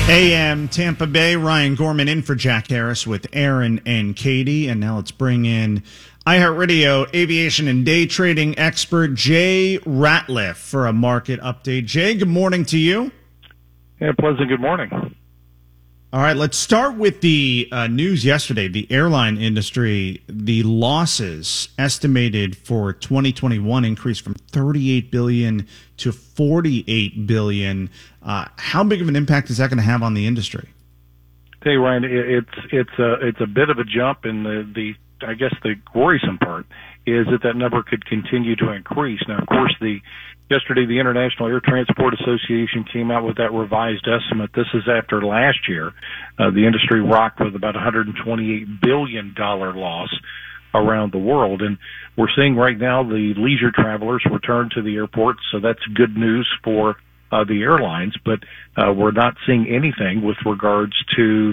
AM Tampa Bay, Ryan Gorman in for Jack Harris with Aaron and Katie. And now let's bring in iHeartRadio aviation and day trading expert Jay Ratliff for a market update. Jay, good morning to you. Yeah, pleasant good morning. All right, let's start with the news yesterday. The airline industry, the losses estimated for 2021 increased from $38 billion to $48 billion. How big of an impact is that going to have on the industry? Tell you, Ryan, it's a bit of a jump, and I guess the worrisome part is that number could continue to increase. Now, of course, yesterday the International Air Transport Association came out with that revised estimate. This is after last year. The industry rocked with about $128 billion loss around the world. And we're seeing right now the leisure travelers return to the airports, so that's good news for the airlines. But we're not seeing anything with regards to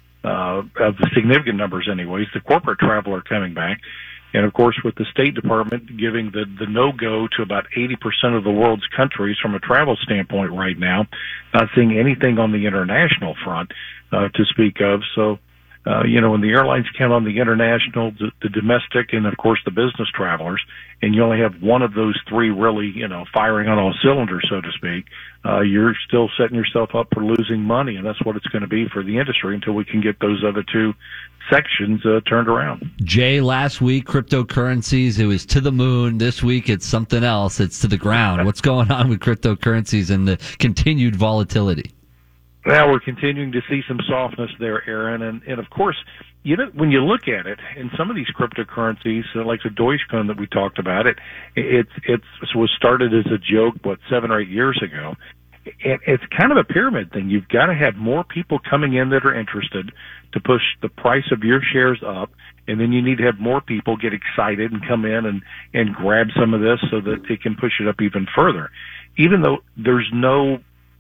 of the significant numbers anyways, the corporate traveler coming back. And, of course, with the State Department giving the no-go to about 80% of the world's countries from a travel standpoint right now, not seeing anything on the international front to speak of. So, when the airlines count on the international, the domestic, and, of course, the business travelers, and you only have one of those three really, firing on all cylinders, so to speak, you're still setting yourself up for losing money, and that's what it's going to be for the industry until we can get those other two sections turned around. Jay, last week, cryptocurrencies, it was to the moon. This week, it's something else. It's to the ground. What's going on with cryptocurrencies and the continued volatility? Well, we're continuing to see some softness there, Aaron. And of course, when you look at it, in some of these cryptocurrencies, like the Dogecoin that we talked about, it was started as a joke, 7 or 8 years ago. It's kind of a pyramid thing. You've got to have more people coming in that are interested to push the price of your shares up, and then you need to have more people get excited and come in and grab some of this so that they can push it up even further. Even though there's no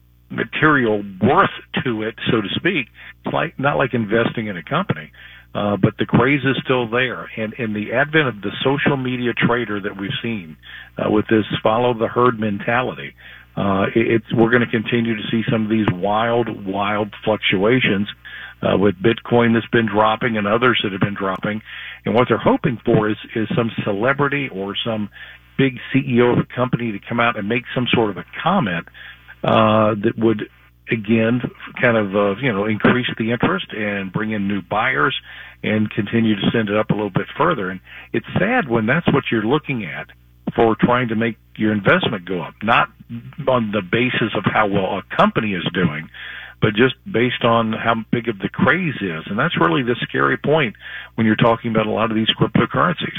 material worth to it, so to speak, it's not like investing in a company. But the craze is still there. And in the advent of the social media trader that we've seen with this follow the herd mentality, we're going to continue to see some of these wild fluctuations with Bitcoin that's been dropping and others that have been dropping. And what they're hoping for is some celebrity or some big CEO of a company to come out and make some sort of a comment that would, again, kind of, increase the interest and bring in new buyers and continue to send it up a little bit further. And it's sad when that's what you're looking at for trying to make your investment go up, not on the basis of how well a company is doing, but just based on how big of the craze is. And that's really the scary point when you're talking about a lot of these cryptocurrencies.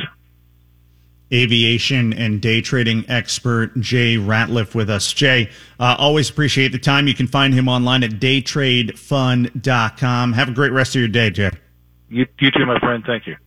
Aviation and day trading expert Jay Ratliff with us. Jay, always appreciate the time. You can find him online at daytradefund.com. Have a great rest of your day, Jay. You too, my friend. Thank you.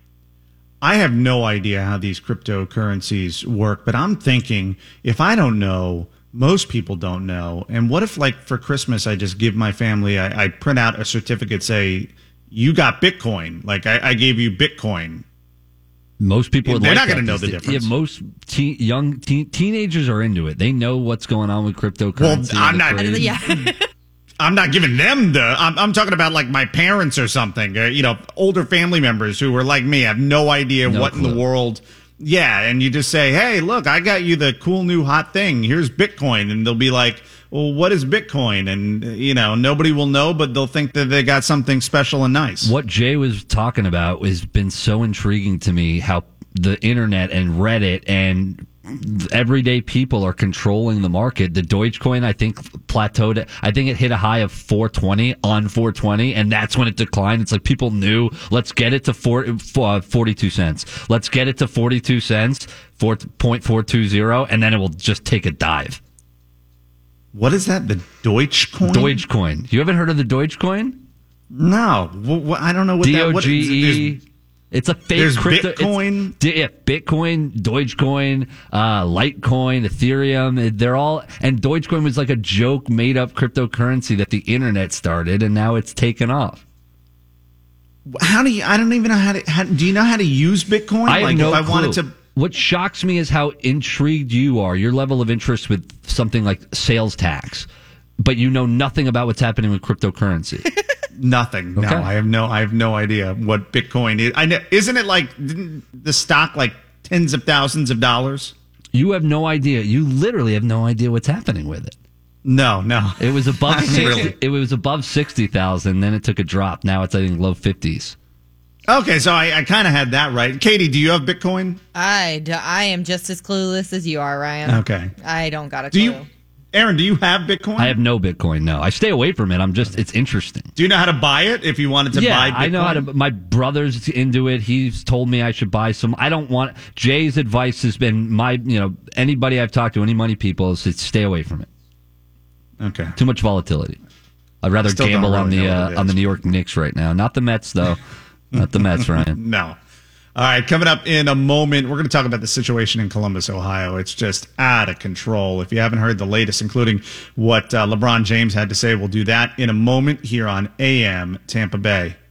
I have no idea how these cryptocurrencies work, but I'm thinking, if I don't know, most people don't know. And what if, for Christmas, I just give my family, I print out a certificate, say, you got Bitcoin. I gave you Bitcoin. Most people they're not going to know the difference. Yeah, most young teenagers are into it. They know what's going on with cryptocurrency. Well, I'm not giving them I'm talking about my parents or something. Older family members who were like me, have no idea what in the world. Yeah, and you just say, hey, look, I got you the cool new hot thing. Here's Bitcoin, and they'll be like, well, what is Bitcoin? And, nobody will know, but they'll think that they got something special and nice. What Jay was talking about has been so intriguing to me, how the internet and Reddit and everyday people are controlling the market. The Dogecoin, I think, plateaued. I think it hit a high of 420 on 420, and that's when it declined. It's like people knew, let's get it to 42 cents. Let's get it to 42 cents, 4.420, and then it will just take a dive. What is that? The Dogecoin? Dogecoin. You haven't heard of the Dogecoin? No. I don't know what DOGE. It's a fake there's crypto. Bitcoin. Bitcoin, Dogecoin, Litecoin, Ethereum. They're all, and Dogecoin was like a joke, made up cryptocurrency that the internet started, and now it's taken off. I don't even know how to. Do you know how to use Bitcoin? I have no clue. Wanted to. What shocks me is how intrigued you are. Your level of interest with something like sales tax. but you know nothing about what's happening with cryptocurrency. Nothing. Okay. No, I have no idea what Bitcoin is. I know, isn't it like the stock like tens of thousands of dollars? You have no idea. You literally have no idea what's happening with it. No. It was above 60, it was above 60,000. Then it took a drop. Now it's I think low 50s. Okay, so I kind of had that right. Katie, do you have Bitcoin? I am just as clueless as you are, Ryan. Okay. I don't got a clue. Aaron, do you have Bitcoin? I have no Bitcoin. No, I stay away from it. It's interesting. Do you know how to buy it if you wanted to buy Bitcoin? I know how to. My brother's into it. He's told me I should buy some. I don't want. Jay's advice has been anybody I've talked to, any money people, is stay away from it. Okay. Too much volatility. I'd rather gamble on the New York Knicks right now. Not the Mets though. Not the Mets, Ryan. No. All right, coming up in a moment, we're going to talk about the situation in Columbus, Ohio. It's just out of control. If you haven't heard the latest, including what LeBron James had to say, we'll do that in a moment here on AM Tampa Bay.